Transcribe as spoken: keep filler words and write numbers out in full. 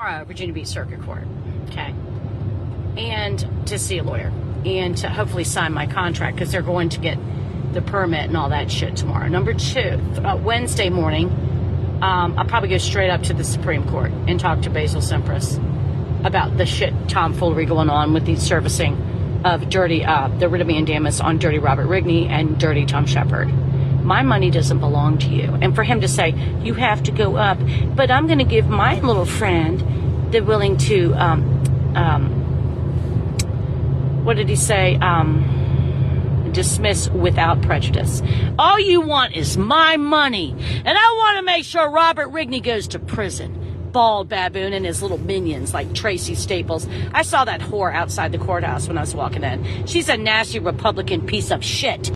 tomorrow, Virginia Beach Circuit Court, okay, and to see a lawyer and to hopefully sign my contract because they're going to get the permit and all that shit tomorrow. Number two, uh, Wednesday morning, um, I'll probably go straight up to the Supreme Court and talk to Basil Semprus about the shit tomfoolery going on with the servicing of dirty, uh, the writ of mandamus on dirty Robert Rigney and dirty Tom Shepard. My money doesn't belong to you. And for him to say, you have to go up, but I'm going to give my little friend the willing to, um, um, what did he say? Um, dismiss without prejudice. All you want is my money. And I want to make sure Robert Rigney goes to prison. Bald baboon and his little minions like Tracy Staples. I saw that whore outside the courthouse when I was walking in. She's a nasty Republican piece of shit.